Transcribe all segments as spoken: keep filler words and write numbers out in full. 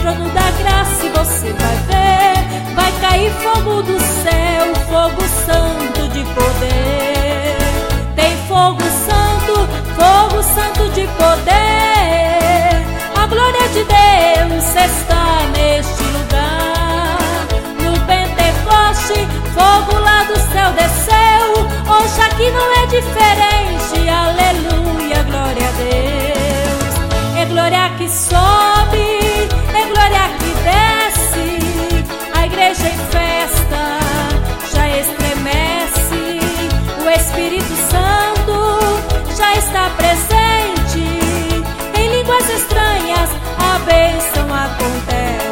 trono da graça e você vai ver. Vai cair fogo do céu, fogo santo de poder. Tem fogo santo, fogo santo de poder. A glória de Deus está neste lugar. No Pentecoste, fogo lá do céu desceu. Hoje aqui não é diferente, aleluia, glória a Deus. É glória que sobe, é glória que desce. A igreja em festa já estremece. O Espírito Santo já está presente. Em línguas estranhas a bênção acontece.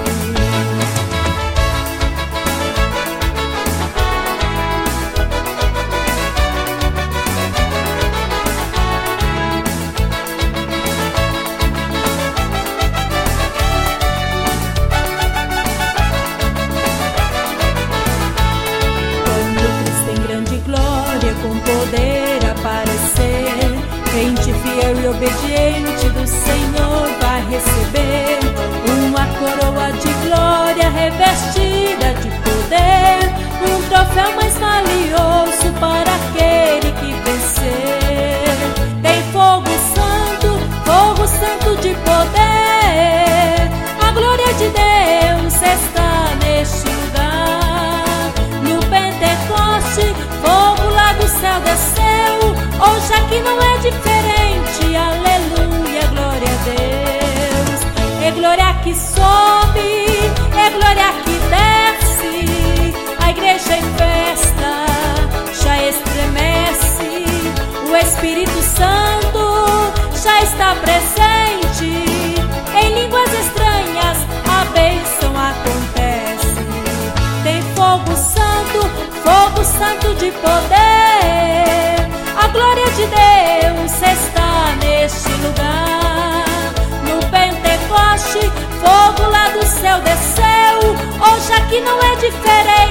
Com poder aparecer, crente fiel e obediente do Senhor vai receber uma coroa de glória revestida de poder, um troféu mais valioso para aquele que vencer. Tem fogo santo, fogo santo de poder. A glória de Deus está neste lugar. No Pentecoste, fogo lá do céu desceu. Hoje aqui não é diferente, aleluia, glória a Deus. É glória que sobe, é glória que desce. A igreja em festa já estremece. O Espírito Santo já está presente. Em línguas estranhas a bênção acontece. Tem fogo santo, fogo santo de poder. A glória de Deus está neste lugar. No Pentecoste, fogo lá do céu desceu. Hoje aqui não é diferente.